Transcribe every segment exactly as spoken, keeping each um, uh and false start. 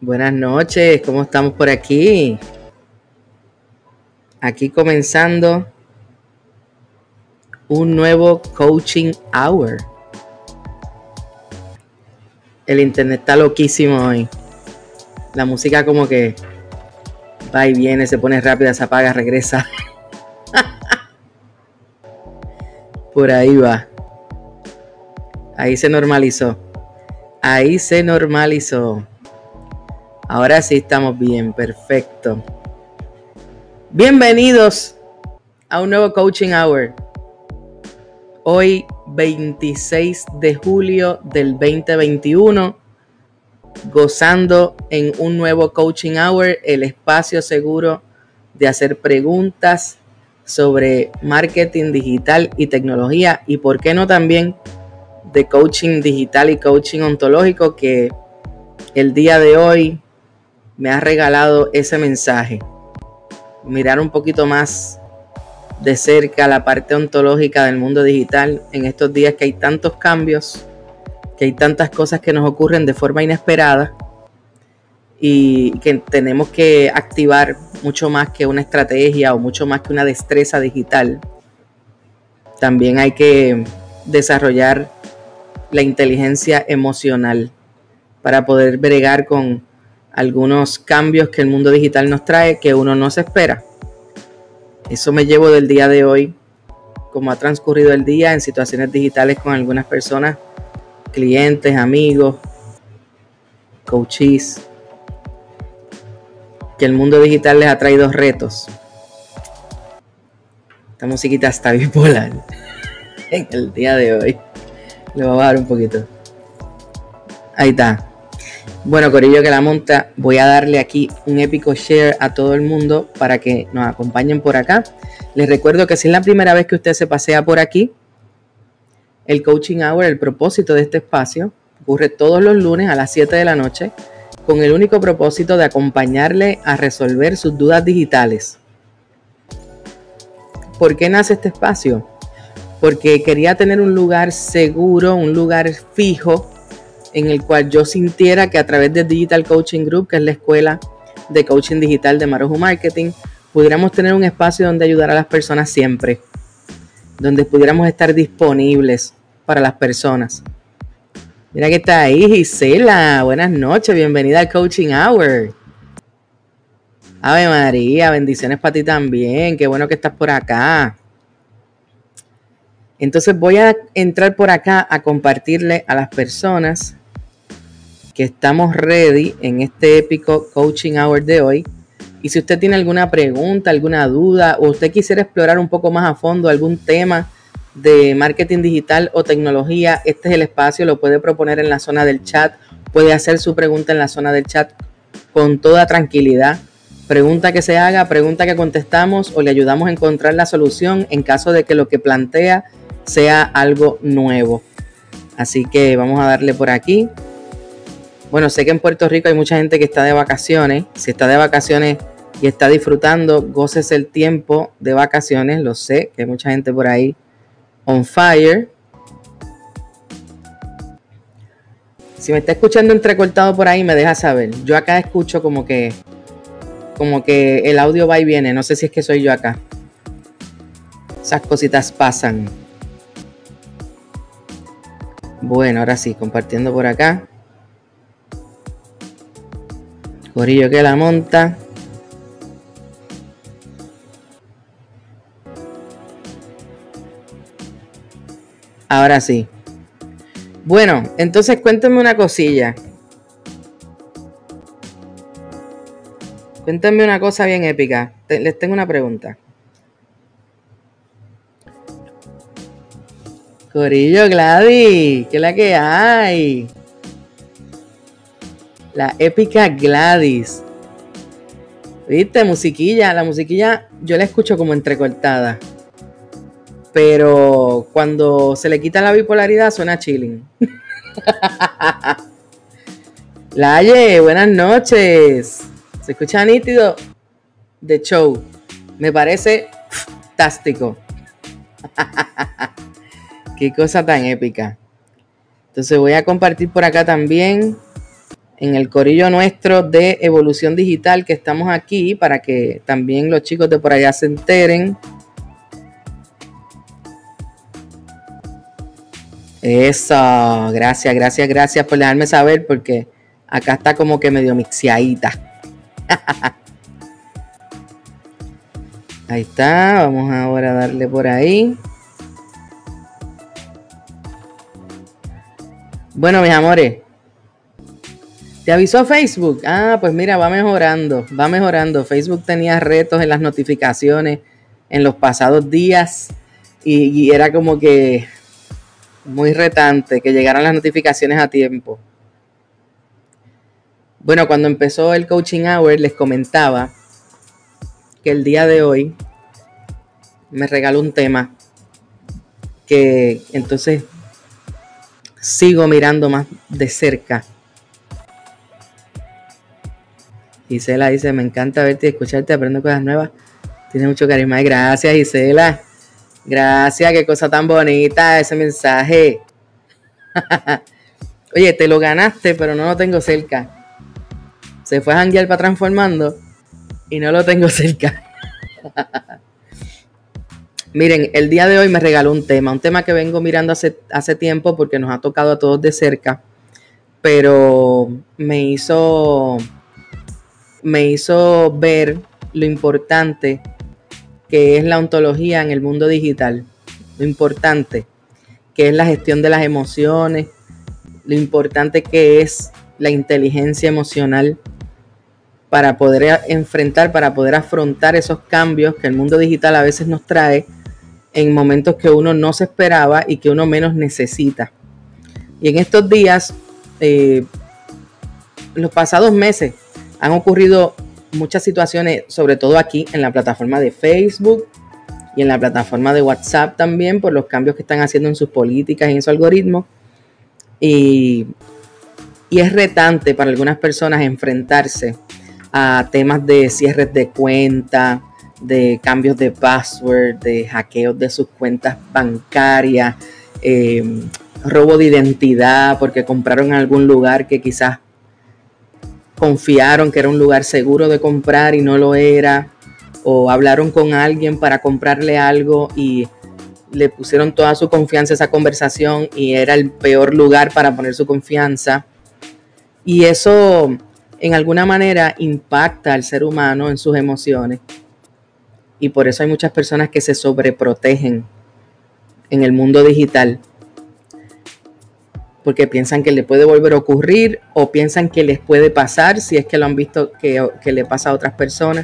Buenas noches, ¿cómo estamos por aquí? Aquí comenzando un nuevo Coaching Hour. El internet está loquísimo hoy. La música como que va y viene, se pone rápida, se apaga, regresa. Por ahí va. Ahí se normalizó. Ahí se normalizó. Ahora sí estamos bien, perfecto. Bienvenidos a un nuevo Coaching Hour. Hoy veintiséis de julio del veinte veintiuno, gozando en un nuevo Coaching Hour, el espacio seguro de hacer preguntas sobre marketing digital y tecnología, y por qué no también de coaching digital y coaching ontológico, que el día de hoy me ha regalado ese mensaje. Mirar un poquito más de cerca la parte ontológica del mundo digital en estos días que hay tantos cambios, que hay tantas cosas que nos ocurren de forma inesperada y que tenemos que activar mucho más que una estrategia o mucho más que una destreza digital. También hay que desarrollar la inteligencia emocional para poder bregar con algunos cambios que el mundo digital nos trae que uno no se espera. Eso me llevo del día de hoy, cómo ha transcurrido el día en situaciones digitales con algunas personas, clientes, amigos, coaches, que el mundo digital les ha traído retos. Esta musiquita está bipolar en el día de hoy. Le voy a bajar un poquito. Ahí está. Bueno, corillo que la monta, voy a darle aquí un épico share a todo el mundo para que nos acompañen por acá. Les recuerdo que si es la primera vez que usted se pasea por aquí, el Coaching Hour, el propósito de este espacio, ocurre todos los lunes a las siete de la noche con el único propósito de acompañarle a resolver sus dudas digitales. ¿Por qué nace este espacio? Porque quería tener un lugar seguro, un lugar fijo, en el cual yo sintiera que a través de Digital Coaching Group, que es la escuela de coaching digital de Marujo Marketing, pudiéramos tener un espacio donde ayudar a las personas siempre, donde pudiéramos estar disponibles para las personas. Mira que está ahí Gisela, buenas noches, bienvenida al Coaching Hour. Ave María, bendiciones para ti también, qué bueno que estás por acá. Entonces voy a entrar por acá a compartirle a las personas que estamos ready en este épico Coaching Hour de hoy. Y si usted tiene alguna pregunta, alguna duda, o usted quisiera explorar un poco más a fondo algún tema de marketing digital o tecnología, este es el espacio, lo puede proponer en la zona del chat, puede hacer su pregunta en la zona del chat con toda tranquilidad. Pregunta que se haga, pregunta que contestamos o le ayudamos a encontrar la solución en caso de que lo que plantea sea algo nuevo. Así que vamos a darle por aquí. Bueno, sé que en Puerto Rico hay mucha gente que está de vacaciones. Si está de vacaciones y está disfrutando, gócese el tiempo de vacaciones. Lo sé, que hay mucha gente por ahí on fire. Si me está escuchando entrecortado por ahí, me deja saber. Yo acá escucho como que, como que el audio va y viene. No sé si es que soy yo acá. Esas cositas pasan. Bueno, ahora sí, compartiendo por acá. Corillo que la monta. Ahora sí. Bueno, entonces cuéntenme una cosilla. Cuéntenme una cosa bien épica. Te, les tengo una pregunta. Corillo, Gladys, ¿qué es la que hay? La épica Gladys. ¿Viste? Musiquilla. La musiquilla yo la escucho como entrecortada. Pero cuando se le quita la bipolaridad suena chilling. Laye, buenas noches. Se escucha nítido de show. Me parece fantástico. Qué cosa tan épica. Entonces voy a compartir por acá también en el corillo nuestro de Evolución Digital, que estamos aquí para que también los chicos de por allá se enteren. Eso, gracias, gracias, gracias por dejarme saber, porque acá está como que medio mixeadita. Ahí está, vamos ahora a darle por ahí. Bueno, mis amores, ¿te avisó Facebook? Ah, pues mira, va mejorando, va mejorando. Facebook tenía retos en las notificaciones en los pasados días y, y era como que muy retante que llegaran las notificaciones a tiempo. Bueno, cuando empezó el Coaching Hour les comentaba que el día de hoy me regaló un tema que entonces sigo mirando más de cerca. Gisela dice, me encanta verte y escucharte, aprendo cosas nuevas. Tienes mucho carisma. Gracias, Gisela. Gracias, qué cosa tan bonita ese mensaje. Oye, te lo ganaste, pero no lo tengo cerca. Se fue a janguear para Transformando y no lo tengo cerca. Miren, el día de hoy me regaló un tema, un tema que vengo mirando hace, hace tiempo porque nos ha tocado a todos de cerca, pero me hizo, me hizo ver lo importante que es la ontología en el mundo digital, lo importante que es la gestión de las emociones, lo importante que es la inteligencia emocional para poder enfrentar, para poder afrontar esos cambios que el mundo digital a veces nos trae en momentos que uno no se esperaba y que uno menos necesita. Y en estos días, eh, los pasados meses, han ocurrido muchas situaciones, sobre todo aquí en la plataforma de Facebook y en la plataforma de WhatsApp también, por los cambios que están haciendo en sus políticas y en su algoritmo. Y, y es retante para algunas personas enfrentarse a temas de cierres de cuenta, de cambios de password, de hackeos de sus cuentas bancarias, eh, robo de identidad porque compraron en algún lugar que quizás confiaron que era un lugar seguro de comprar y no lo era, o hablaron con alguien para comprarle algo y le pusieron toda su confianza a esa conversación y era el peor lugar para poner su confianza. Y eso en alguna manera impacta al ser humano en sus emociones. Y por eso hay muchas personas que se sobreprotegen en el mundo digital. Porque piensan que le puede volver a ocurrir o piensan que les puede pasar si es que lo han visto que, que le pasa a otras personas.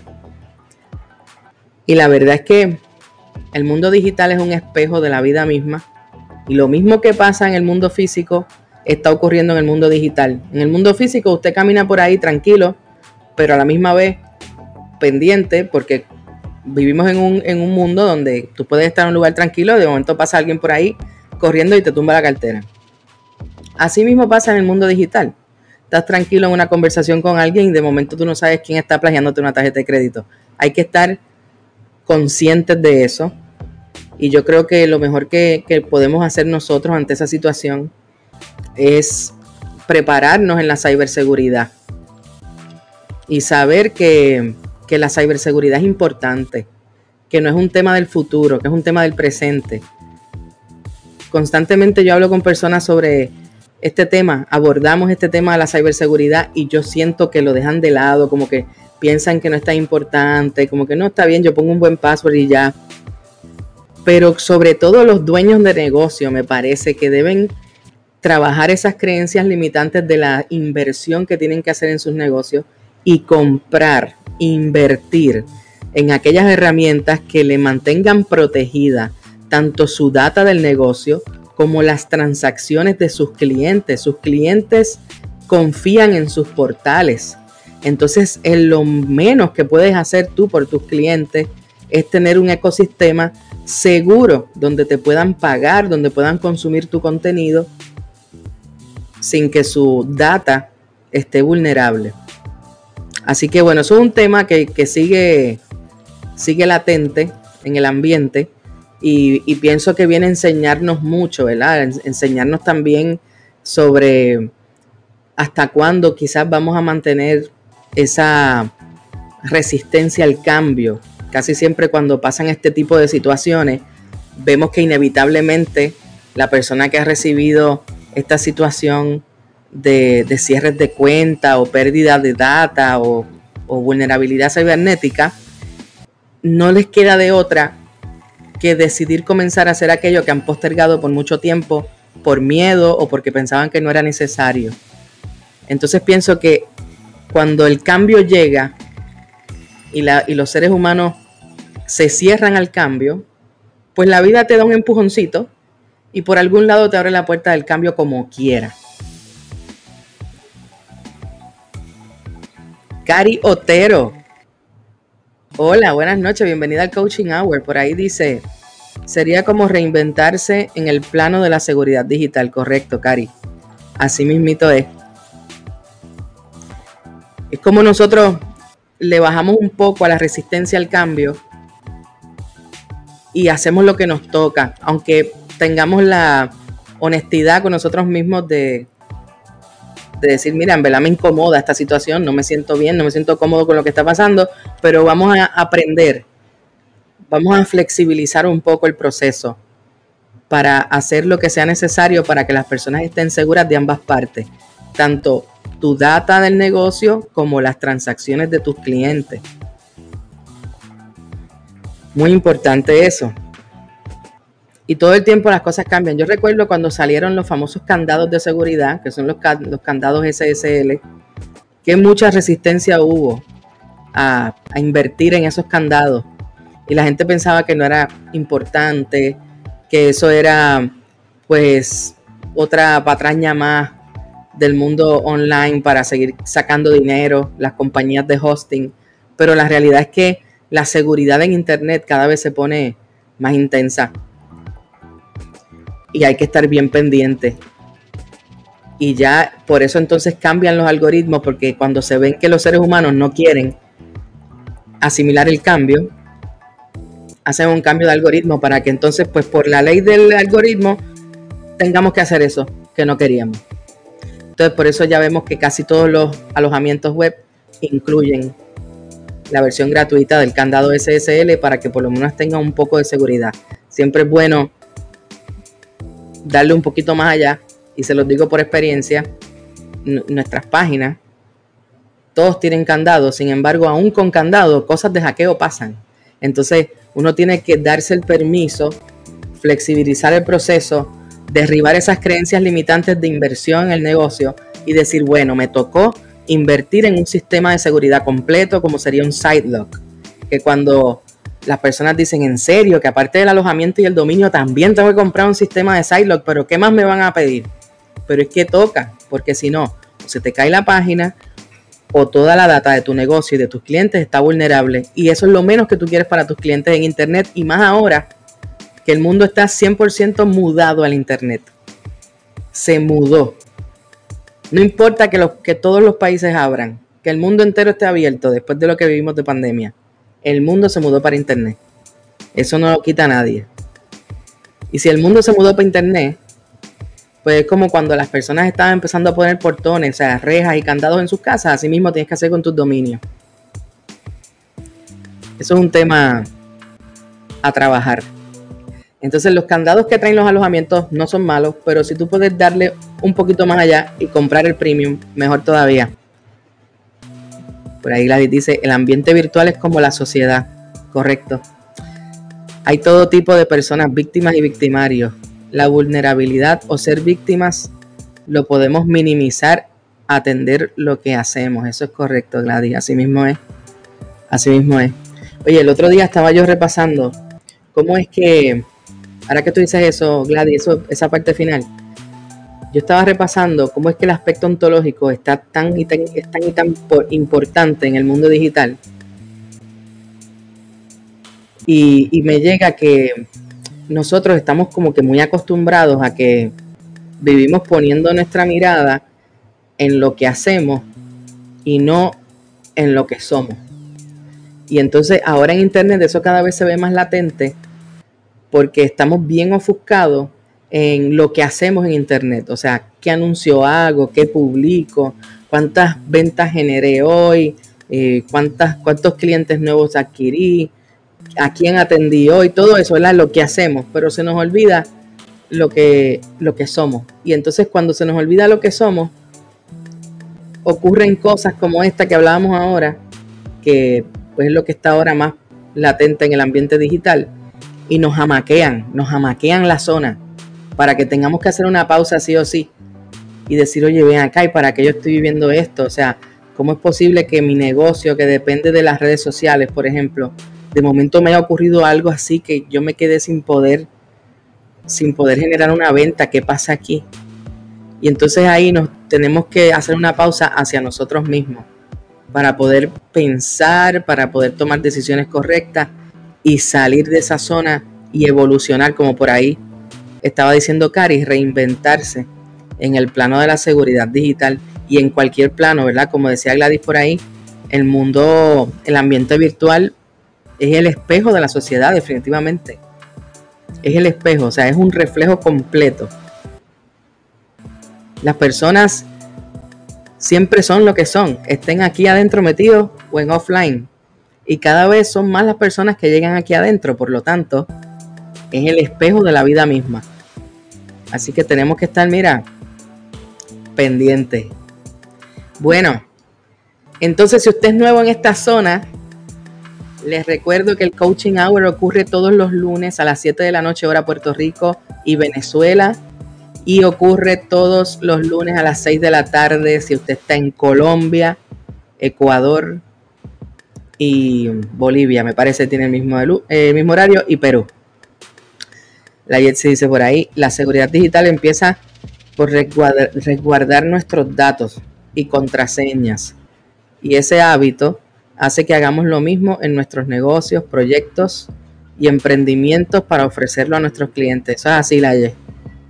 Y la verdad es que el mundo digital es un espejo de la vida misma. Y lo mismo que pasa en el mundo físico está ocurriendo en el mundo digital. En el mundo físico usted camina por ahí tranquilo, pero a la misma vez pendiente, porque vivimos en un, en un mundo donde tú puedes estar en un lugar tranquilo y de momento pasa alguien por ahí corriendo y te tumba la cartera. Así mismo pasa en el mundo digital. Estás tranquilo en una conversación con alguien y de momento tú no sabes quién está plagiándote una tarjeta de crédito. Hay que estar conscientes de eso. Y yo creo que lo mejor que, que podemos hacer nosotros ante esa situación es prepararnos en la ciberseguridad y saber que, que la ciberseguridad es importante, que no es un tema del futuro, que es un tema del presente. Constantemente yo hablo con personas sobre este tema, abordamos este tema de la ciberseguridad y yo siento que lo dejan de lado, como que piensan que no es tan importante, como que no está bien, yo pongo un buen password y ya. Pero sobre todo los dueños de negocio me parece que deben trabajar esas creencias limitantes de la inversión que tienen que hacer en sus negocios y comprar, invertir en aquellas herramientas que le mantengan protegida tanto su data del negocio como las transacciones de sus clientes. Sus clientes confían en sus portales. Entonces, en lo menos que puedes hacer tú por tus clientes es tener un ecosistema seguro donde te puedan pagar, donde puedan consumir tu contenido sin que su data esté vulnerable. Así que bueno, eso es un tema que, que sigue, sigue latente en el ambiente. Y, y pienso que viene a enseñarnos mucho, ¿verdad? Enseñarnos también sobre hasta cuándo quizás vamos a mantener esa resistencia al cambio. Casi siempre cuando pasan este tipo de situaciones, vemos que inevitablemente la persona que ha recibido esta situación de, de cierres de cuenta o pérdida de data o, o vulnerabilidad cibernética, no les queda de otra que decidir comenzar a hacer aquello que han postergado por mucho tiempo por miedo o porque pensaban que no era necesario. Entonces pienso que cuando el cambio llega y, la, y los seres humanos se cierran al cambio, pues la vida te da un empujoncito y por algún lado te abre la puerta del cambio como quiera. Cari Otero. Hola, buenas noches, bienvenida al Coaching Hour. Por ahí dice, sería como reinventarse en el plano de la seguridad digital. Correcto, Cari. Así mismito es. Es como nosotros le bajamos un poco a la resistencia al cambio y hacemos lo que nos toca, aunque tengamos la honestidad con nosotros mismos de, de decir, mira, en verdad me incomoda esta situación, no me siento bien, no me siento cómodo con lo que está pasando, pero vamos a aprender, vamos a flexibilizar un poco el proceso para hacer lo que sea necesario para que las personas estén seguras de ambas partes, tanto tu data del negocio como las transacciones de tus clientes. Muy importante eso. Y todo el tiempo las cosas cambian. Yo recuerdo cuando salieron los famosos candados de seguridad, que son los, los candados S S L, que mucha resistencia hubo a, a invertir en esos candados. Y la gente pensaba que no era importante, que eso era pues otra patraña más del mundo online para seguir sacando dinero, las compañías de hosting. Pero la realidad es que la seguridad en internet cada vez se pone más intensa y hay que estar bien pendiente. Y ya por eso entonces cambian los algoritmos, porque cuando se ven que los seres humanos no quieren asimilar el cambio, hacen un cambio de algoritmo para que entonces, pues por la ley del algoritmo, tengamos que hacer eso que no queríamos. Entonces por eso ya vemos que casi todos los alojamientos web incluyen la versión gratuita del candado S S L para que por lo menos tenga un poco de seguridad. Siempre es bueno darle un poquito más allá, y se los digo por experiencia, n- nuestras páginas, todos tienen candado, sin embargo, aún con candado, cosas de hackeo pasan. Entonces uno tiene que darse el permiso, flexibilizar el proceso, derribar esas creencias limitantes de inversión en el negocio y decir, bueno, me tocó invertir en un sistema de seguridad completo como sería un SiteLock, que cuando las personas dicen, en serio, que aparte del alojamiento y el dominio también tengo que comprar un sistema de SiteLock, pero ¿qué más me van a pedir? Pero es que toca, porque si no, o se te cae la página o toda la data de tu negocio y de tus clientes está vulnerable, y eso es lo menos que tú quieres para tus clientes en internet, y más ahora que el mundo está cien por ciento mudado al internet. Se mudó. No importa que, los, que todos los países abran, que el mundo entero esté abierto después de lo que vivimos de pandemia. El mundo se mudó para internet. Eso no lo quita nadie. Y si el mundo se mudó para internet, pues es como cuando las personas estaban empezando a poner portones, o sea, rejas y candados en sus casas, así mismo tienes que hacer con tus dominios. Eso es un tema a trabajar. Entonces los candados que traen los alojamientos no son malos, pero si tú puedes darle un poquito más allá y comprar el premium, mejor todavía. Por ahí Gladys dice, el ambiente virtual es como la sociedad. Correcto. Hay todo tipo de personas, víctimas y victimarios. La vulnerabilidad o ser víctimas lo podemos minimizar, atender lo que hacemos. Eso es correcto, Gladys. Así mismo es. Así mismo es. Oye, el otro día estaba yo repasando cómo es que, ahora que tú dices eso, Gladys, eso, esa parte final, yo estaba repasando cómo es que el aspecto ontológico está tan y tan, es tan, y tan por, importante en el mundo digital. Y, y me llega que nosotros estamos como que muy acostumbrados a que vivimos poniendo nuestra mirada en lo que hacemos y no en lo que somos. Y entonces ahora en internet eso cada vez se ve más latente porque estamos bien ofuscados en lo que hacemos en internet. O sea, ¿qué qué anuncio hago, qué publico, cuántas ventas generé hoy, eh, cuántas, cuántos clientes nuevos adquirí, a quién atendí hoy, todo eso, ¿verdad? Lo que hacemos, pero se nos olvida lo que, lo que somos. Y entonces cuando se nos olvida lo que somos, ocurren cosas como esta que hablábamos ahora, que pues es lo que está ahora más latente en el ambiente digital, y nos jamaquean, nos jamaquean la zona para que tengamos que hacer una pausa sí o sí y decir, oye, ven acá, ¿y para qué yo estoy viviendo esto? O sea, ¿cómo es posible que mi negocio, que depende de las redes sociales, por ejemplo, de momento me haya ocurrido algo así que yo me quedé sin poder, sin poder generar una venta? ¿Qué pasa aquí? Y entonces ahí nos tenemos que hacer una pausa hacia nosotros mismos para poder pensar, para poder tomar decisiones correctas y salir de esa zona y evolucionar, como por ahí estaba diciendo Cari, reinventarse en el plano de la seguridad digital y en cualquier plano, ¿verdad? Como decía Gladys por ahí, el mundo, el ambiente virtual es el espejo de la sociedad, definitivamente. Es el espejo, o sea, es un reflejo completo. Las personas siempre son lo que son, estén aquí adentro metidos o en offline. Y cada vez son más las personas que llegan aquí adentro, por lo tanto, es el espejo de la vida misma. Así que tenemos que estar, mira, pendientes. Bueno, entonces si usted es nuevo en esta zona, les recuerdo que el Coaching Hour ocurre todos los lunes a las siete de la noche, hora Puerto Rico y Venezuela. Y ocurre todos los lunes a las seis de la tarde si usted está en Colombia, Ecuador y Bolivia, me parece que tiene el mismo, el mismo horario, y Perú. La Jetsi dice por ahí, la seguridad digital empieza por resguardar, resguardar nuestros datos y contraseñas. Y ese hábito hace que hagamos lo mismo en nuestros negocios, proyectos y emprendimientos para ofrecerlo a nuestros clientes. Eso es así, la Jetsi.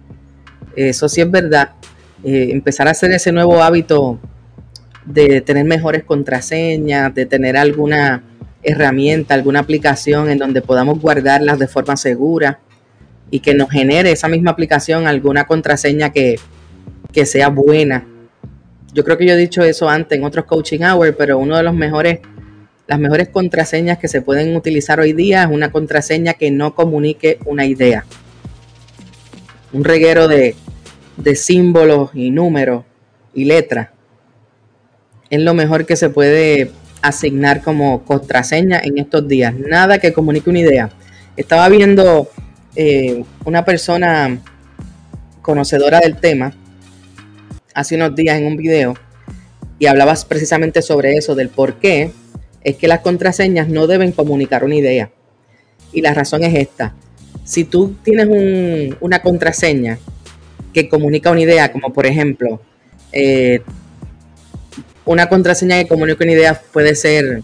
Eso sí es verdad. Eh, empezar a hacer ese nuevo hábito de tener mejores contraseñas, de tener alguna herramienta, alguna aplicación en donde podamos guardarlas de forma segura y que nos genere esa misma aplicación alguna contraseña que, que sea buena. Yo creo que yo he dicho eso antes en otros Coaching Hours, pero uno de los mejores, las mejores contraseñas que se pueden utilizar hoy día es una contraseña que no comunique una idea. Un reguero de, de símbolos y números y letras es lo mejor que se puede asignar como contraseña en estos días. Nada que comunique una idea. Estaba viendo eh, una persona conocedora del tema hace unos días en un video y hablabas precisamente sobre eso, del por qué es que las contraseñas no deben comunicar una idea. Y la razón es esta. Si tú tienes un, una contraseña que comunica una idea, como por ejemplo, eh, una contraseña que comunica una idea puede ser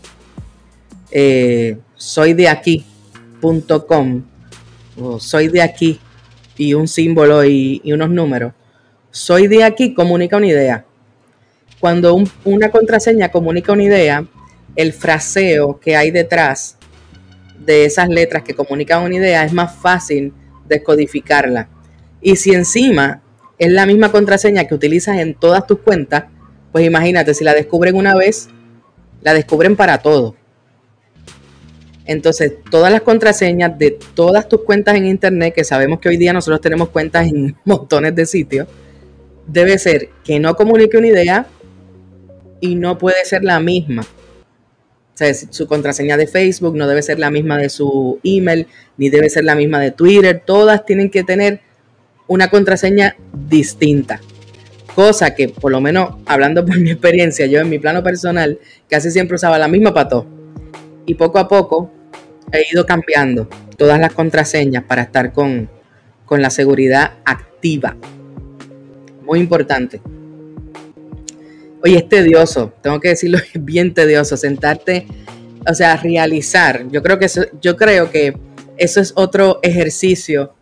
eh, soy de aquí punto com o soy de aquí y un símbolo y, y unos números. Soy de aquí comunica una idea. Cuando un, una contraseña comunica una idea, el fraseo que hay detrás de esas letras que comunican una idea es más fácil descodificarla. Y si encima es la misma contraseña que utilizas en todas tus cuentas, pues imagínate, si la descubren una vez, la descubren para todo. Entonces, todas las contraseñas de todas tus cuentas en internet, que sabemos que hoy día nosotros tenemos cuentas en montones de sitios, debe ser que no comunique una idea y no puede ser la misma. O sea, su contraseña de Facebook no debe ser la misma de su email, ni debe ser la misma de Twitter. Todas tienen que tener una contraseña distinta. Cosa que, por lo menos, hablando por mi experiencia, yo en mi plano personal, casi siempre usaba la misma para todo. Y poco a poco he ido cambiando todas las contraseñas para estar con, con la seguridad activa. Muy importante. Oye, es tedioso, tengo que decirlo, es bien tedioso sentarte, o sea, realizar. Yo creo que eso, yo creo que eso es otro ejercicio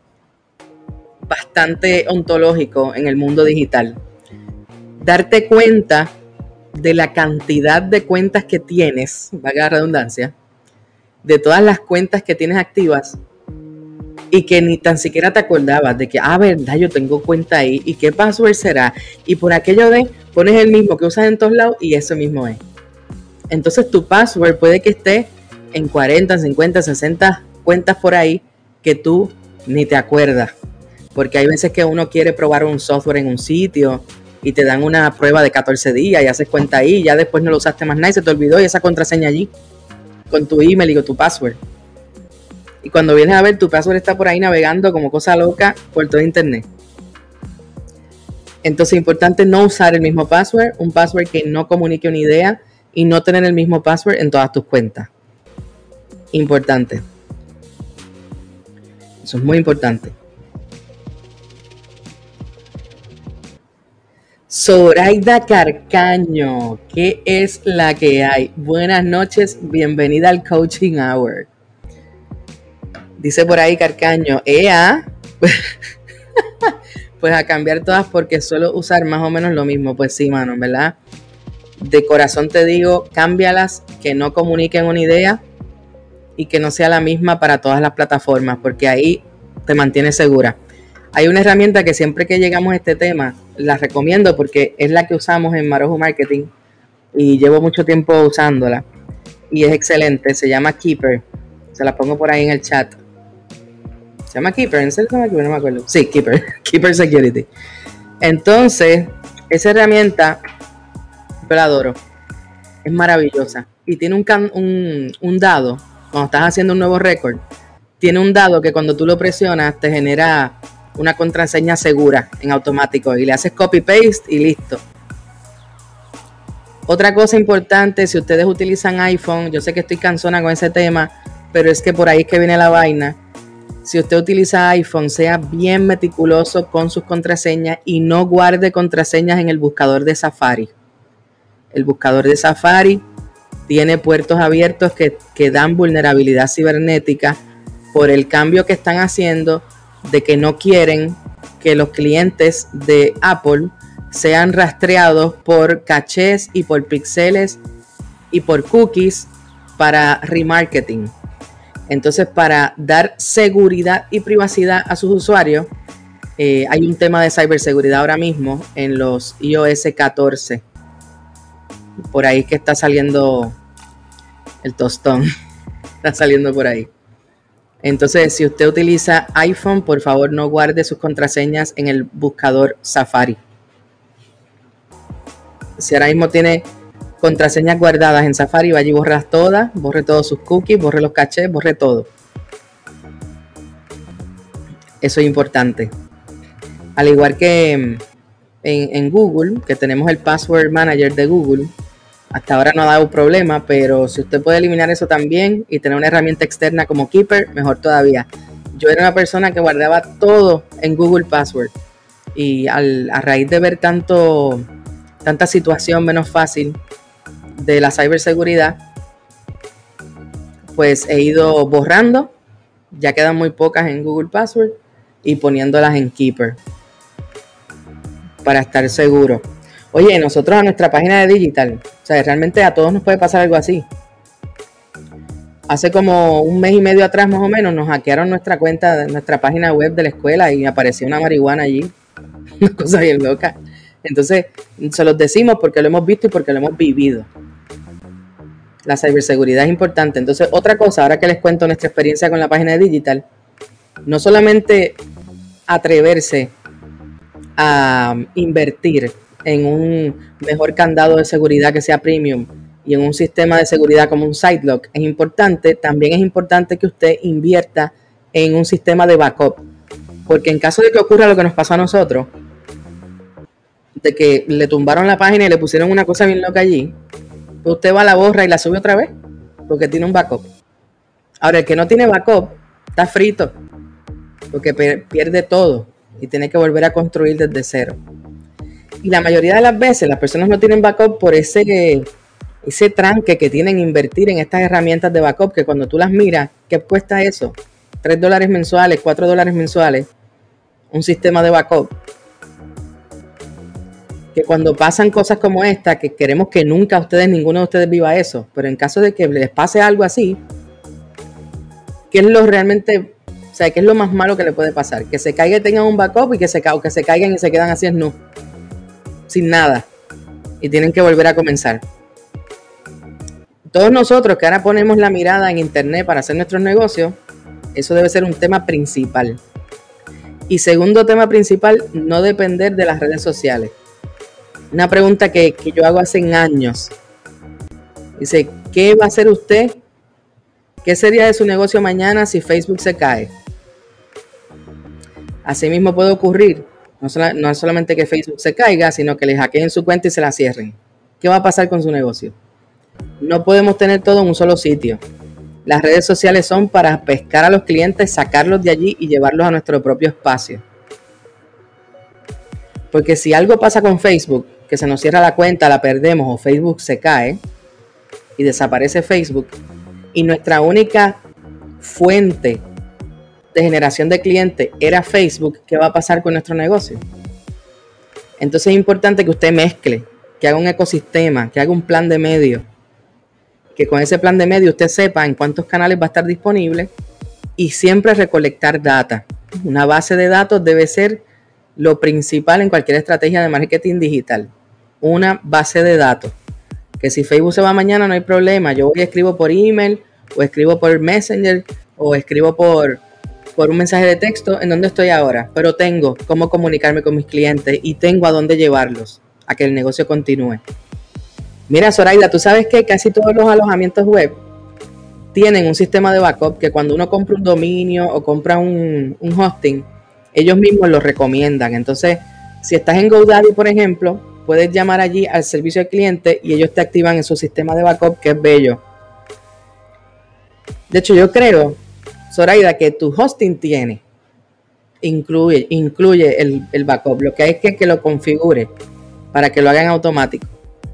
bastante ontológico en el mundo digital. Darte cuenta de la cantidad de cuentas que tienes, valga la redundancia, de todas las cuentas que tienes activas y que ni tan siquiera te acordabas de que, ah, verdad, yo tengo cuenta ahí, y qué password será, y por aquello de, pones el mismo que usas en todos lados, y eso mismo es. Entonces tu password puede que esté en cuarenta, cincuenta, sesenta cuentas por ahí que tú ni te acuerdas, porque hay veces que uno quiere probar un software en un sitio y te dan una prueba de catorce días y haces cuenta ahí, y ya después no lo usaste más nada y se te olvidó, y esa contraseña allí con tu email y con tu password. Y cuando vienes a ver, tu password está por ahí navegando como cosa loca por todo internet. Entonces es importante no usar el mismo password, un password que no comunique una idea, y no tener el mismo password en todas tus cuentas. Importante. Eso es muy importante. Zoraida Carcaño, ¿qué es la que hay? Buenas noches, bienvenida al Coaching Hour. Dice por ahí Carcaño, ea, pues a cambiar todas porque suelo usar más o menos lo mismo. Pues sí, mano, ¿verdad? De corazón te digo, cámbialas, que no comuniquen una idea y que no sea la misma para todas las plataformas, porque ahí te mantienes segura. Hay una herramienta que siempre que llegamos a este tema, la recomiendo porque es la que usamos en Marojo Marketing y llevo mucho tiempo usándola y es excelente, se llama Keeper. Se la pongo por ahí en el chat. Se llama Keeper, ¿en serio se llama Keeper? No me acuerdo. Sí, Keeper, Keeper Security. Entonces, esa herramienta yo la adoro, es maravillosa y tiene un, can, un, un dado, cuando estás haciendo un nuevo récord, tiene un dado que cuando tú lo presionas te genera una contraseña segura en automático y le haces copy paste y listo. Otra cosa importante, si ustedes utilizan iPhone, yo sé que estoy cansona con ese tema, pero es que por ahí es que viene la vaina. Si usted utiliza iPhone, sea bien meticuloso con sus contraseñas y no guarde contraseñas en el buscador de Safari. El buscador de Safari tiene puertos abiertos que, que dan vulnerabilidad cibernética por el cambio que están haciendo de que no quieren que los clientes de Apple sean rastreados por cachés y por píxeles y por cookies para remarketing. Entonces, para dar seguridad y privacidad a sus usuarios, eh, hay un tema de ciberseguridad ahora mismo en los i O S catorce. Por ahí que está saliendo el tostón, está saliendo por ahí. Entonces, si usted utiliza iPhone, por favor no guarde sus contraseñas en el buscador Safari. Si ahora mismo tiene contraseñas guardadas en Safari, vaya y borras todas, borre todos sus cookies, borre los cachés, borre todo. Eso es importante. Al igual que en, en Google, que tenemos el Password Manager de Google, hasta ahora no ha dado problema, pero si usted puede eliminar eso también y tener una herramienta externa como Keeper, mejor todavía. Yo era una persona que guardaba todo en Google Password y al, a raíz de ver tanto, tanta situación menos fácil de la ciberseguridad, pues he ido borrando, ya quedan muy pocas en Google Password y poniéndolas en Keeper para estar seguro. Oye, nosotros a nuestra página de digital, o sea, realmente a todos nos puede pasar algo así. Hace como un mes y medio atrás más o menos nos hackearon nuestra cuenta, nuestra página web de la escuela y apareció una marihuana allí, una cosa bien loca. Entonces, se los decimos porque lo hemos visto y porque lo hemos vivido. La ciberseguridad es importante. Entonces, otra cosa, ahora que les cuento nuestra experiencia con la página de digital, no solamente atreverse a invertir en un mejor candado de seguridad que sea premium y en un sistema de seguridad como un SiteLock es importante, también es importante que usted invierta en un sistema de backup, porque en caso de que ocurra lo que nos pasó a nosotros, de que le tumbaron la página y le pusieron una cosa bien loca allí, pues usted va a la borra y la sube otra vez, porque tiene un backup. Ahora, el que no tiene backup está frito, porque pierde todo y tiene que volver a construir desde cero. Y la mayoría de las veces las personas no tienen backup por ese, ese tranque que tienen invertir en estas herramientas de backup, que cuando tú las miras, ¿qué cuesta eso? tres dólares mensuales, cuatro dólares mensuales, un sistema de backup. Que cuando pasan cosas como esta, que queremos que nunca ustedes, ninguno de ustedes viva eso, pero en caso de que les pase algo así, ¿qué es lo realmente, o sea, ¿qué es lo más malo que le puede pasar? Que se caiga y tengan un backup y que se, o que se caigan y se quedan así no, sin nada. Y tienen que volver a comenzar. Todos nosotros que ahora ponemos la mirada en internet para hacer nuestros negocios, eso debe ser un tema principal. Y segundo tema principal, no depender de las redes sociales. Una pregunta que, que yo hago hace años. Dice, ¿qué va a hacer usted? ¿Qué sería de su negocio mañana si Facebook se cae? Asimismo puede ocurrir, no, sola, no solamente que Facebook se caiga, sino que le hackeen su cuenta y se la cierren. ¿Qué va a pasar con su negocio? No podemos tener todo en un solo sitio. Las redes sociales son para pescar a los clientes, sacarlos de allí y llevarlos a nuestro propio espacio. Porque si algo pasa con Facebook, que se nos cierra la cuenta, la perdemos o Facebook se cae y desaparece Facebook, y nuestra única fuente de generación de clientes era Facebook, ¿qué va a pasar con nuestro negocio? Entonces es importante que usted mezcle, que haga un ecosistema, que haga un plan de medio, que con ese plan de medio usted sepa en cuántos canales va a estar disponible y siempre recolectar data. Una base de datos debe ser lo principal en cualquier estrategia de marketing digital. Una base de datos. Que si Facebook se va mañana no hay problema. Yo voy y escribo por email o escribo por Messenger o escribo por, por un mensaje de texto en donde estoy ahora. Pero tengo cómo comunicarme con mis clientes y tengo a dónde llevarlos a que el negocio continúe. Mira, Zoraida, tú sabes que casi todos los alojamientos web tienen un sistema de backup que cuando uno compra un dominio o compra un, un hosting, ellos mismos lo recomiendan. Entonces, si estás en GoDaddy, por ejemplo, puedes llamar allí al servicio al cliente y ellos te activan en su sistema de backup, que es bello. De hecho, yo creo, Zoraida, que tu hosting tiene, incluye, incluye el, el backup. Lo que hay es que, que lo configure para que lo hagan automático.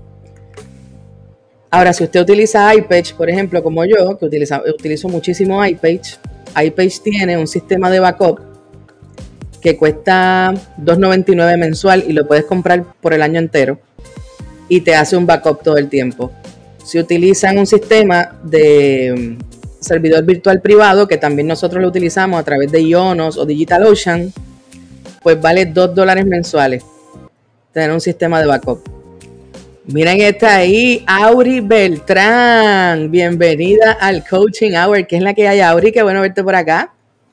Ahora, si usted utiliza iPage, por ejemplo, como yo, que utiliza, utilizo muchísimo iPage, iPage tiene un sistema de backup que cuesta dos noventa y nueve mensual y lo puedes comprar por el año entero y te hace un backup todo el tiempo. Si utilizan un sistema de servidor virtual privado, que también nosotros lo utilizamos a través de Ionos o DigitalOcean, pues vale dos dólares mensuales tener un sistema de backup. Miren, está ahí Auri Beltrán. Bienvenida al Coaching Hour. ¿Qué es la que hay, Auri? Qué bueno verte por acá.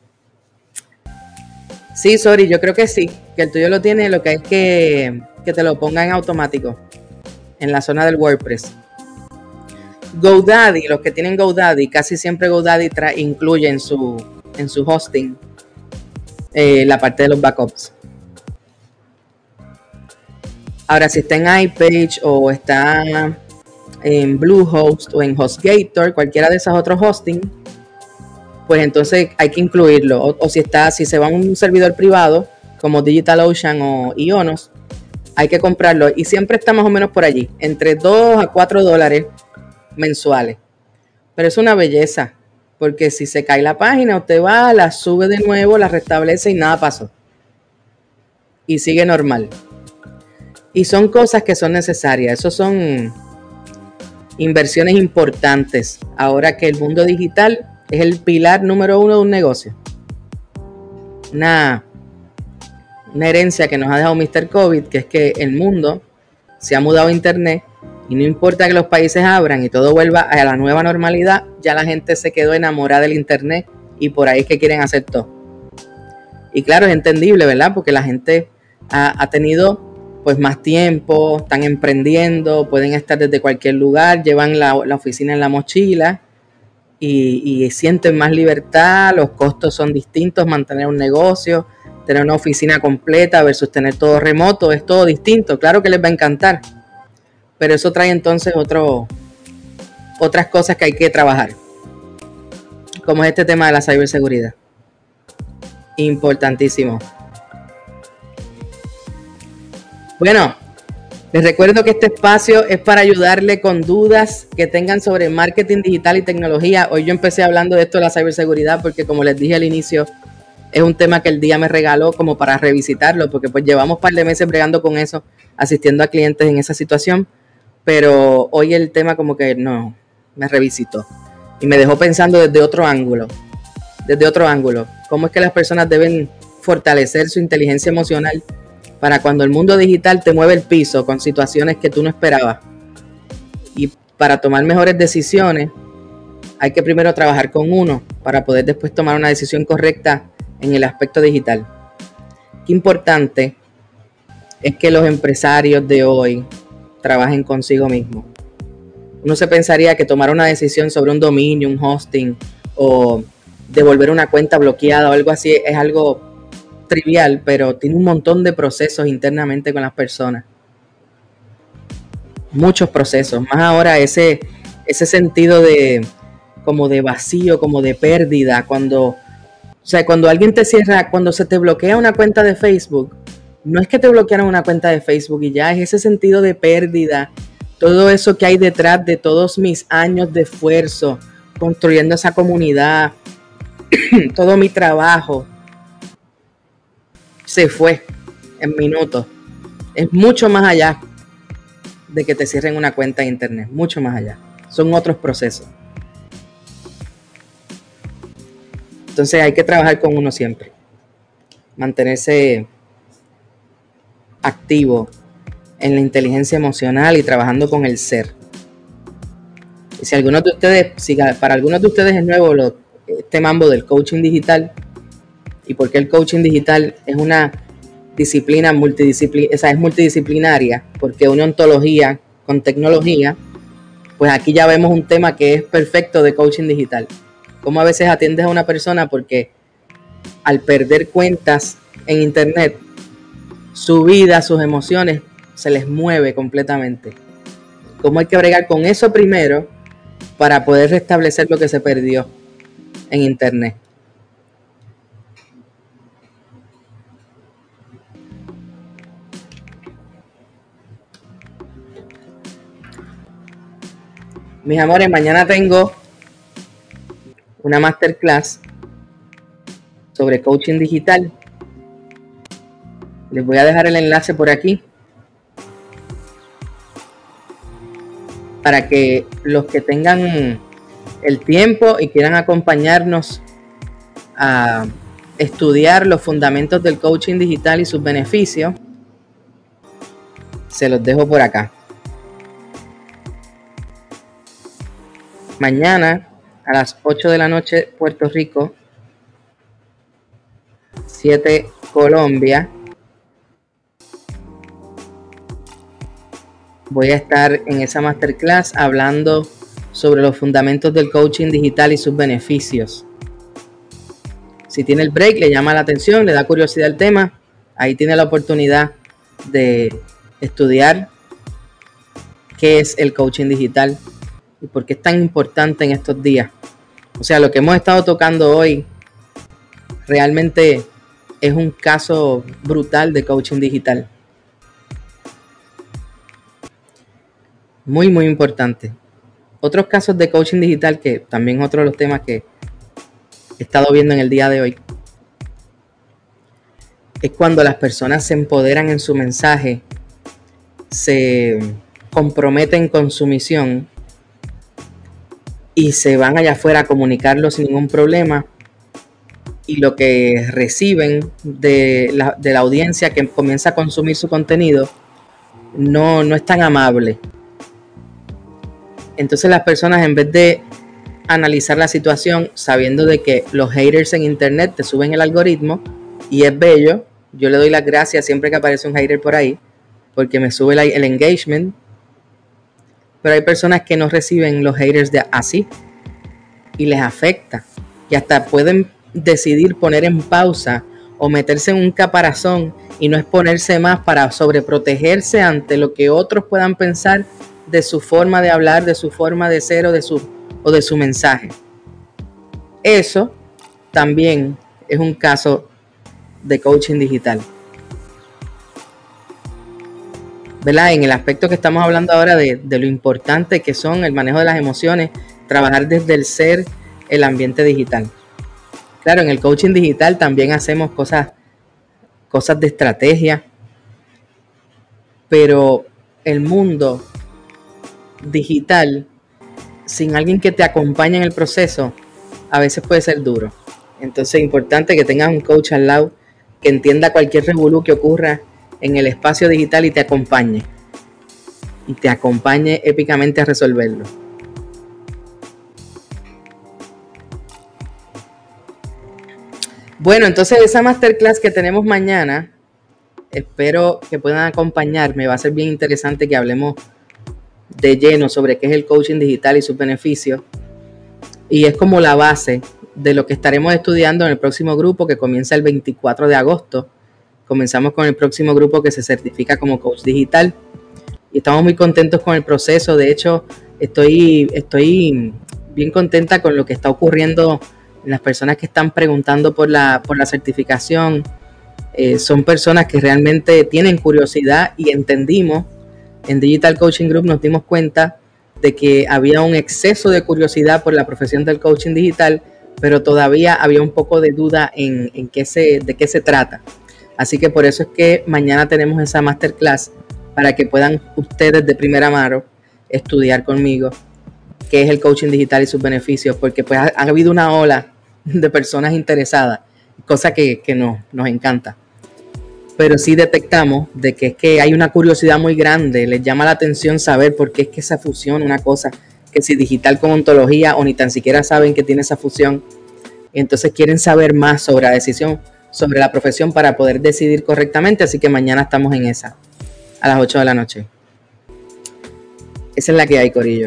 Sí, sorry, yo creo que sí. Que el tuyo lo tiene, lo que hay es que, que te lo ponga en automático. En la zona del WordPress. GoDaddy, los que tienen GoDaddy, casi siempre GoDaddy tra- incluye en su, en su hosting eh, la parte de los backups. Ahora, si está en iPage o está en Bluehost o en HostGator, cualquiera de esos otros hosting, pues entonces hay que incluirlo. O, o si está, si se va a un servidor privado como DigitalOcean o Ionos, hay que comprarlo. Y siempre está más o menos por allí, entre dos a cuatro dólares mensuales. Pero es una belleza, porque si se cae la página, usted va, la sube de nuevo, la restablece y nada pasó. Y sigue normal. Y son cosas que son necesarias. Eso son inversiones importantes. Ahora que el mundo digital es el pilar número uno de un negocio. Una, una herencia que nos ha dejado míster COVID, que es que el mundo se ha mudado a internet y no importa que los países abran y todo vuelva a la nueva normalidad, ya la gente se quedó enamorada del internet y por ahí es que quieren hacer todo. Y claro, es entendible, ¿verdad? Porque la gente ha, ha tenido pues más tiempo, están emprendiendo, pueden estar desde cualquier lugar, llevan la, la oficina en la mochila y, y sienten más libertad, los costos son distintos, mantener un negocio, tener una oficina completa versus tener todo remoto, es todo distinto, claro que les va a encantar, pero eso trae entonces otro, otras cosas que hay que trabajar, como es este tema de la ciberseguridad, importantísimo. Bueno, les recuerdo que este espacio es para ayudarle con dudas que tengan sobre marketing digital y tecnología. Hoy yo empecé hablando de esto de la ciberseguridad porque, como les dije al inicio, es un tema que el día me regaló como para revisitarlo, porque pues llevamos un par de meses bregando con eso, asistiendo a clientes en esa situación, pero hoy el tema como que no, me revisitó y me dejó pensando desde otro ángulo. desde otro ángulo. ¿Cómo es que las personas deben fortalecer su inteligencia emocional para cuando el mundo digital te mueve el piso con situaciones que tú no esperabas? Y para tomar mejores decisiones, hay que primero trabajar con uno para poder después tomar una decisión correcta en el aspecto digital. Qué importante es que los empresarios de hoy trabajen consigo mismos. Uno se pensaría que tomar una decisión sobre un dominio, un hosting o devolver una cuenta bloqueada o algo así es algo trivial, pero tiene un montón de procesos internamente con las personas. Muchos procesos, más ahora ese, ese sentido de como de vacío, como de pérdida, cuando, o sea, cuando alguien te cierra, cuando se te bloquea una cuenta de Facebook, no es que te bloquearon una cuenta de Facebook y ya, es ese sentido de pérdida, todo eso que hay detrás de todos mis años de esfuerzo, construyendo esa comunidad, todo mi trabajo, se fue en minutos. Es mucho más allá de que te cierren una cuenta de internet, mucho más allá. Son otros procesos. Entonces hay que trabajar con uno siempre. Mantenerse activo en la inteligencia emocional y trabajando con el ser. Y si algunos de ustedes, si para algunos de ustedes es nuevo lo, este mambo del coaching digital, y porque el coaching digital es una disciplina multidisciplinaria, o sea, es multidisciplinaria, porque une ontología con tecnología, pues aquí ya vemos un tema que es perfecto de coaching digital. Cómo a veces atiendes a una persona porque al perder cuentas en internet, su vida, sus emociones se les mueve completamente. Cómo hay que bregar con eso primero para poder restablecer lo que se perdió en internet. Mis amores, mañana tengo una masterclass sobre coaching digital. Les voy a dejar el enlace por aquí para que los que tengan el tiempo y quieran acompañarnos a estudiar los fundamentos del coaching digital y sus beneficios, se los dejo por acá. Mañana a las ocho de la noche Puerto Rico, siete Colombia, voy a estar en esa masterclass hablando sobre los fundamentos del coaching digital y sus beneficios. Si tiene el break, le llama la atención, le da curiosidad el tema, ahí tiene la oportunidad de estudiar qué es el coaching digital y por qué es tan importante en estos días. O sea, lo que hemos estado tocando hoy realmente es un caso brutal de coaching digital. Muy, muy importante. Otros casos de coaching digital, que también es otro de los temas que he estado viendo en el día de hoy, es cuando las personas se empoderan en su mensaje, se comprometen con su misión y se van allá afuera a comunicarlo sin ningún problema, y lo que reciben de la, de la audiencia que comienza a consumir su contenido no, no es tan amable. Entonces las personas, en vez de analizar la situación sabiendo de que los haters en internet te suben el algoritmo, y es bello, yo le doy las gracias siempre que aparece un hater por ahí porque me sube el, el engagement, pero hay personas que no reciben los haters de así y les afecta, y hasta pueden decidir poner en pausa o meterse en un caparazón y no exponerse más para sobreprotegerse ante lo que otros puedan pensar de su forma de hablar, de su forma de ser o de su, o de su mensaje. Eso también es un caso de coaching digital, ¿verdad? En el aspecto que estamos hablando ahora de, de lo importante que son el manejo de las emociones, trabajar desde el ser, el ambiente digital. Claro, en el coaching digital también hacemos cosas, cosas de estrategia, pero el mundo digital, sin alguien que te acompañe en el proceso, a veces puede ser duro. Entonces es importante que tengas un coach al lado que entienda cualquier revolú que ocurra en el espacio digital y te acompañe. Y te acompañe épicamente a resolverlo. Bueno, entonces esa masterclass que tenemos mañana, espero que puedan acompañarme. Va a ser bien interesante que hablemos de lleno sobre qué es el coaching digital y sus beneficios. Y es como la base de lo que estaremos estudiando en el próximo grupo que comienza el veinticuatro de agosto. Comenzamos con el próximo grupo que se certifica como coach digital. Y estamos muy contentos con el proceso. De hecho, estoy, estoy bien contenta con lo que está ocurriendo. Las personas que están preguntando por la, por la certificación eh, son personas que realmente tienen curiosidad y entendimos. En Digital Coaching Group nos dimos cuenta de que había un exceso de curiosidad por la profesión del coaching digital, pero todavía había un poco de duda en, en qué se, de qué se trata. Así que por eso es que mañana tenemos esa masterclass para que puedan ustedes de primera mano estudiar conmigo qué es el coaching digital y sus beneficios, porque pues ha, ha habido una ola de personas interesadas, cosa que, que no, nos encanta. Pero sí detectamos de que es que hay una curiosidad muy grande, les llama la atención saber por qué es que esa fusión, una cosa que si digital con ontología o ni tan siquiera saben que tiene esa fusión, y entonces quieren saber más sobre la decisión, sobre la profesión para poder decidir correctamente, así que mañana estamos en esa, a las ocho de la noche. Esa es la que hay, corillo.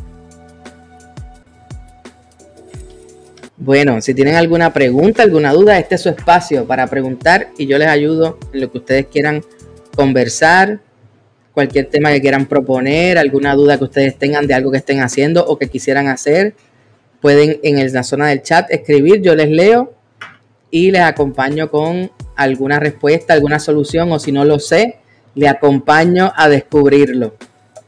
Bueno, si tienen alguna pregunta, alguna duda, este es su espacio para preguntar y yo les ayudo en lo que ustedes quieran conversar, cualquier tema que quieran proponer, alguna duda que ustedes tengan de algo que estén haciendo o que quisieran hacer, pueden en la zona del chat escribir, yo les leo y les acompaño con alguna respuesta, alguna solución, o si no lo sé, les acompaño a descubrirlo.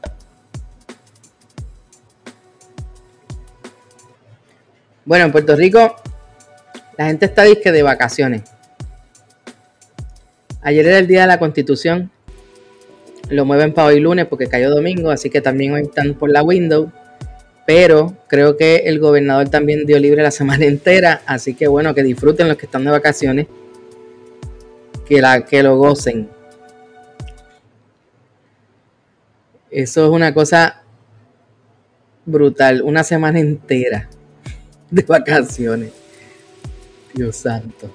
Bueno, en Puerto Rico la gente está disque de vacaciones. Ayer era el día de la Constitución. Lo mueven para hoy lunes porque cayó domingo, así que también hoy están por la window. Pero creo que el gobernador también dio libre la semana entera, así que bueno, que disfruten los que están de vacaciones, que, la, que lo gocen. Eso es una cosa brutal, una semana entera de vacaciones. Dios santo.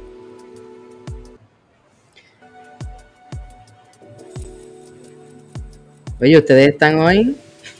Oye, ustedes están hoy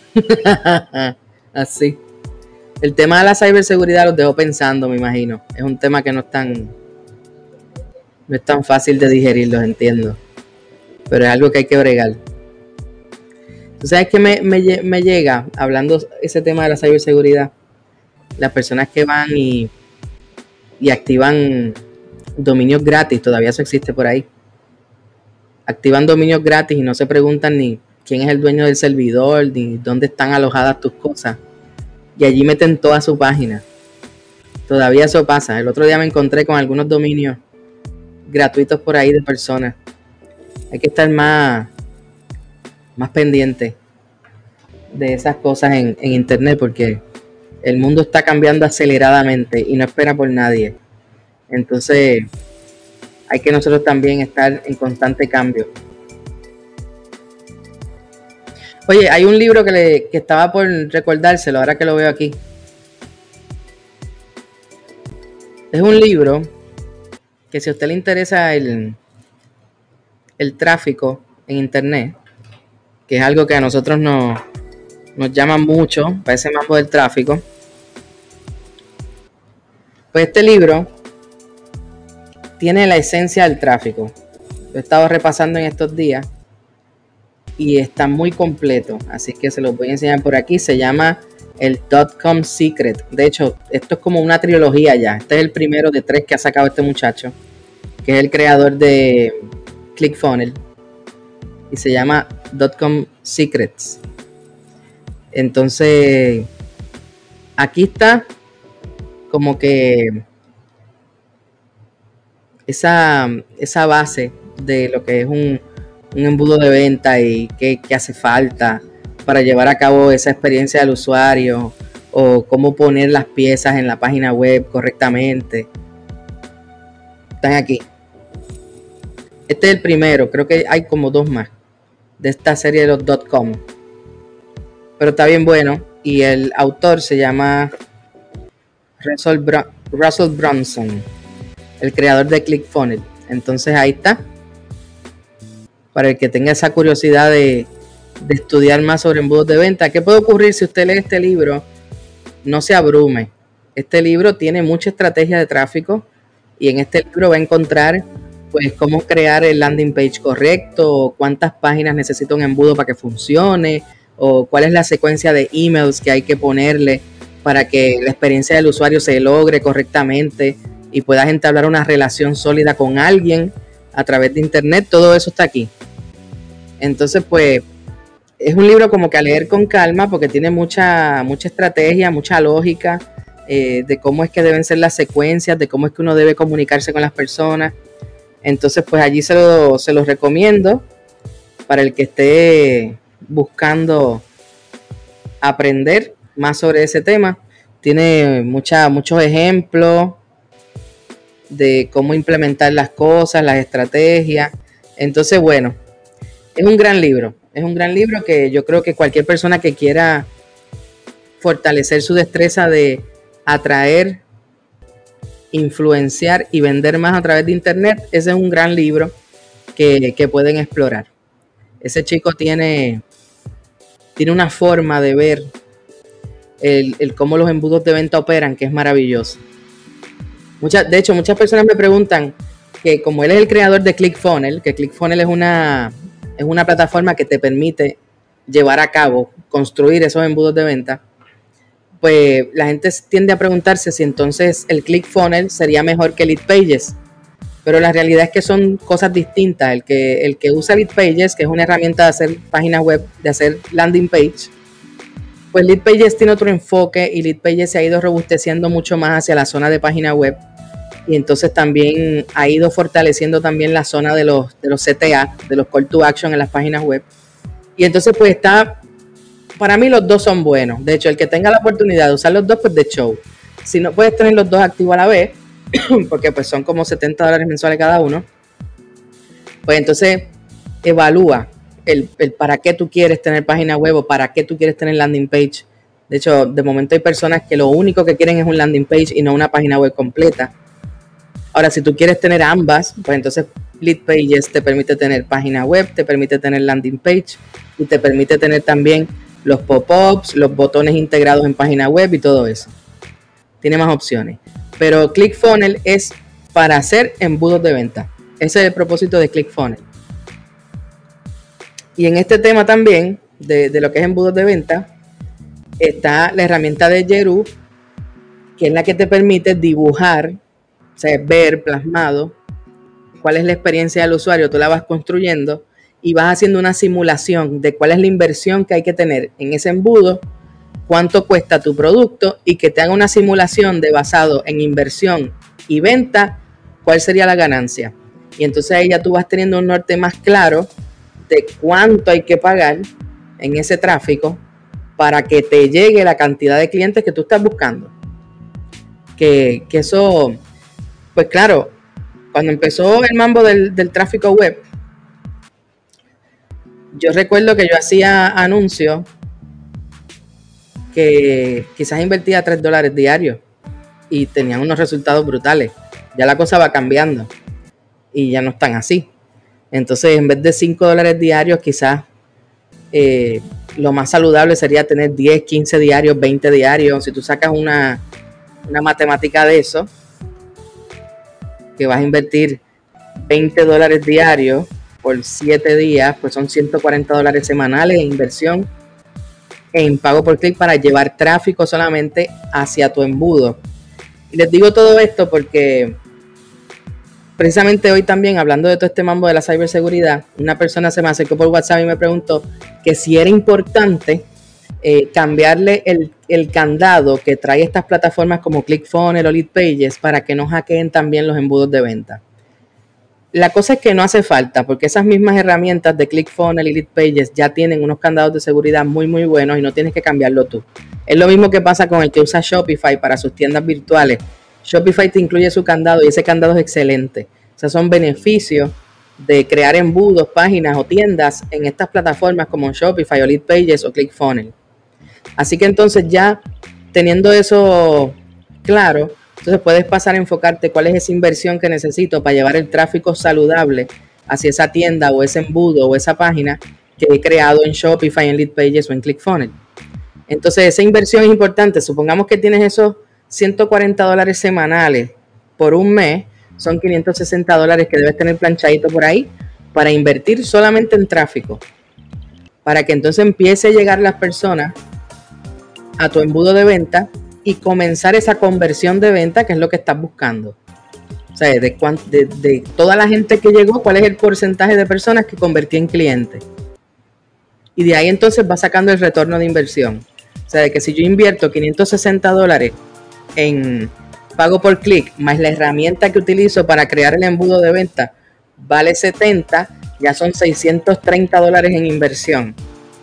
así. El tema de la ciberseguridad los dejo pensando, me imagino. Es un tema que no es tan, no es tan fácil de digerir, los entiendo. Pero es algo que hay que bregar. ¿Tú sabes qué me, me, me llega hablando ese tema de la ciberseguridad? Las personas que van y, y activan dominios gratis, todavía eso existe por ahí. Activan dominios gratis y no se preguntan ni quién es el dueño del servidor, ni dónde están alojadas tus cosas. Y allí meten toda su página. Todavía eso pasa. El otro día me encontré con algunos dominios gratuitos por ahí de personas. Hay que estar más, más pendiente de esas cosas en, en internet porque el mundo está cambiando aceleradamente y no espera por nadie. Entonces hay que nosotros también estar en constante cambio. Oye, hay un libro que, le, que estaba por recordárselo, ahora que lo veo aquí. Es un libro que si a usted le interesa el, el tráfico en internet, que es algo que a nosotros nos, nos llama mucho, para ese mapa del tráfico, pues este libro tiene la esencia del tráfico. Lo he estado repasando en estos días y está muy completo, así que se los voy a enseñar por aquí. Se llama el Dot-Com Secret. De hecho, esto es como una trilogía ya. Este es el primero de tres que ha sacado este muchacho, que es el creador de ClickFunnels, y se llama Dot-Com Secrets. Entonces, aquí está como que esa, esa base de lo que es un, un embudo de venta y qué, qué hace falta para llevar a cabo esa experiencia del usuario, o cómo poner las piezas en la página web correctamente. Están aquí. Este es el primero, creo que hay como dos más de esta serie de los dot com, pero está bien bueno, y el autor se llama Russell, Br- Russell Brunson, el creador de ClickFunnels. Entonces ahí está, para el que tenga esa curiosidad de, de estudiar más sobre embudos de venta. ¿Qué puede ocurrir si usted lee este libro? No se abrume. Este libro tiene mucha estrategia de tráfico, y en este libro va a encontrar pues cómo crear el landing page correcto, o cuántas páginas necesita un embudo para que funcione, o cuál es la secuencia de emails que hay que ponerle para que la experiencia del usuario se logre correctamente y puedas entablar una relación sólida con alguien a través de internet. Todo eso está aquí. Entonces, pues, es un libro como que a leer con calma, porque tiene mucha, mucha estrategia, mucha lógica, eh, de cómo es que deben ser las secuencias, de cómo es que uno debe comunicarse con las personas. Entonces, pues allí se lo, se los recomiendo para el que esté buscando aprender más sobre ese tema. Tiene mucha, muchos ejemplos de cómo implementar las cosas, las estrategias. Entonces, bueno, es un gran libro. Es un gran libro que yo creo que cualquier persona que quiera fortalecer su destreza de atraer, influenciar y vender más a través de internet, ese es un gran libro que, que pueden explorar. Ese chico tiene, tiene una forma de ver el, el cómo los embudos de venta operan, que es maravilloso. Muchas, de hecho, muchas personas me preguntan que como él es el creador de ClickFunnels, que ClickFunnels es una, es una plataforma que te permite llevar a cabo, construir esos embudos de venta, pues la gente tiende a preguntarse si entonces el ClickFunnels sería mejor que Leadpages. Pero la realidad es que son cosas distintas. El que, el que usa Leadpages, que es una herramienta de hacer páginas web, de hacer landing page, pues Leadpages tiene otro enfoque, y Leadpages se ha ido robusteciendo mucho más hacia la zona de página web, y entonces también ha ido fortaleciendo también la zona de los, de los C T A, de los call to action en las páginas web. Y entonces pues está, para mí los dos son buenos. De hecho, el que tenga la oportunidad de usar los dos, pues de show. Si no puedes tener los dos activos a la vez, porque pues son como setenta dólares mensuales cada uno, pues entonces evalúa el, el para qué tú quieres tener página web o para qué tú quieres tener landing page. De hecho, de momento hay personas que lo único que quieren es un landing page y no una página web completa. Ahora, si tú quieres tener ambas, pues entonces Leadpages te permite tener página web, te permite tener landing page y te permite tener también los pop-ups, los botones integrados en página web y todo eso. Tiene más opciones. Pero ClickFunnels es para hacer embudos de venta. Ese es el propósito de ClickFunnels. Y en este tema también, de, de lo que es embudos de venta, está la herramienta de Jeru, que es la que te permite dibujar, o sea, ver plasmado cuál es la experiencia del usuario. Tú la vas construyendo y vas haciendo una simulación de cuál es la inversión que hay que tener en ese embudo, cuánto cuesta tu producto, y que te haga una simulación de basado en inversión y venta, cuál sería la ganancia. Y entonces ahí ya tú vas teniendo un norte más claro de cuánto hay que pagar en ese tráfico para que te llegue la cantidad de clientes que tú estás buscando. Que, que eso, pues claro, cuando empezó el mambo del, del tráfico web, yo recuerdo que yo hacía anuncios que quizás invertía tres dólares diarios y tenían unos resultados brutales. Ya la cosa va cambiando y ya no están así. Entonces, en vez de cinco dólares diarios, quizás eh, lo más saludable sería tener diez, quince diarios, veinte diarios. Si tú sacas una, una matemática de eso, que vas a invertir veinte dólares diarios por siete días, pues son ciento cuarenta dólares semanales de inversión en pago por clic para llevar tráfico solamente hacia tu embudo. Y les digo todo esto porque precisamente hoy también, hablando de todo este mambo de la ciberseguridad, una persona se me acercó por WhatsApp y me preguntó que si era importante eh, cambiarle el, el candado que trae estas plataformas como ClickFunnels o Leadpages para que no hackeen también los embudos de venta. La cosa es que no hace falta, porque esas mismas herramientas de ClickFunnels y Leadpages ya tienen unos candados de seguridad muy muy buenos y no tienes que cambiarlo tú. Es lo mismo que pasa con el que usa Shopify para sus tiendas virtuales. Shopify te incluye su candado y ese candado es excelente. O sea, son beneficios de crear embudos, páginas o tiendas en estas plataformas como Shopify o Leadpages o ClickFunnels. Así que entonces ya teniendo eso claro, entonces puedes pasar a enfocarte cuál es esa inversión que necesito para llevar el tráfico saludable hacia esa tienda o ese embudo o esa página que he creado en Shopify, en Leadpages o en ClickFunnels. Entonces esa inversión es importante. Supongamos que tienes esos ciento cuarenta dólares semanales por un mes, son quinientos sesenta dólares que debes tener planchadito por ahí para invertir solamente en tráfico, para que entonces empiece a llegar las personas a tu embudo de venta y comenzar esa conversión de venta, que es lo que estás buscando. O sea, de, de, de toda la gente que llegó, ¿cuál es el porcentaje de personas que convertí en clientes? Y de ahí entonces va sacando el retorno de inversión. O sea, de que si yo invierto quinientos sesenta dólares en pago por clic, más la herramienta que utilizo para crear el embudo de venta, vale setenta, ya son seiscientos treinta dólares en inversión.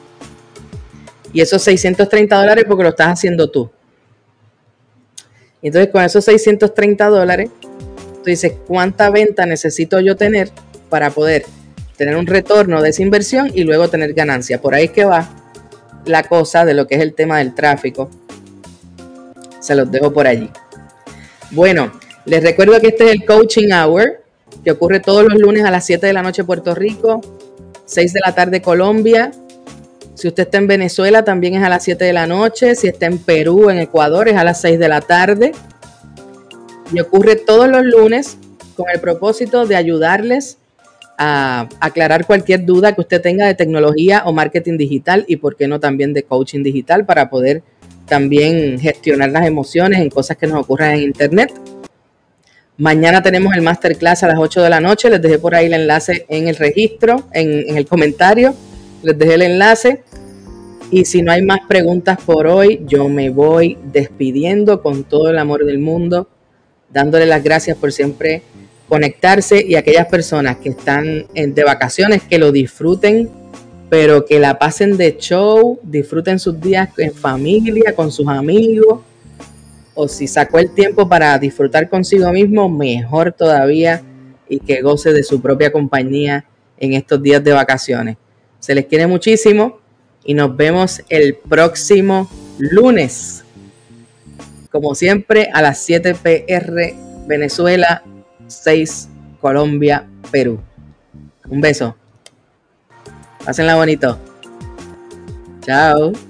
Y esos seiscientos treinta dólares porque lo estás haciendo tú. Entonces con esos seiscientos treinta dólares, tú dices, ¿cuánta venta necesito yo tener para poder tener un retorno de esa inversión y luego tener ganancia? Por ahí es que va la cosa de lo que es el tema del tráfico. Se los dejo por allí. Bueno, les recuerdo que este es el Coaching Hour, que ocurre todos los lunes a las siete de la noche Puerto Rico, seis de la tarde Colombia. Si usted está en Venezuela, también es a las siete de la noche. Si está en Perú, en Ecuador, es a las seis de la tarde. Y ocurre todos los lunes con el propósito de ayudarles a aclarar cualquier duda que usted tenga de tecnología o marketing digital y, por qué no, también de coaching digital para poder también gestionar las emociones en cosas que nos ocurran en Internet. Mañana tenemos el Masterclass a las ocho de la noche. Les dejé por ahí el enlace en el registro, en, en el comentario. Les dejé el enlace. Y si no hay más preguntas por hoy, yo me voy despidiendo con todo el amor del mundo, dándole las gracias por siempre conectarse, y a aquellas personas que están de vacaciones, que lo disfruten, pero que la pasen de show, disfruten sus días en familia, con sus amigos, o si sacó el tiempo para disfrutar consigo mismo, mejor todavía, y que goce de su propia compañía en estos días de vacaciones. Se les quiere muchísimo y nos vemos el próximo lunes, como siempre, a las siete pe erre Venezuela, seis Colombia, Perú. Un beso. Pásenla bonito. Chao.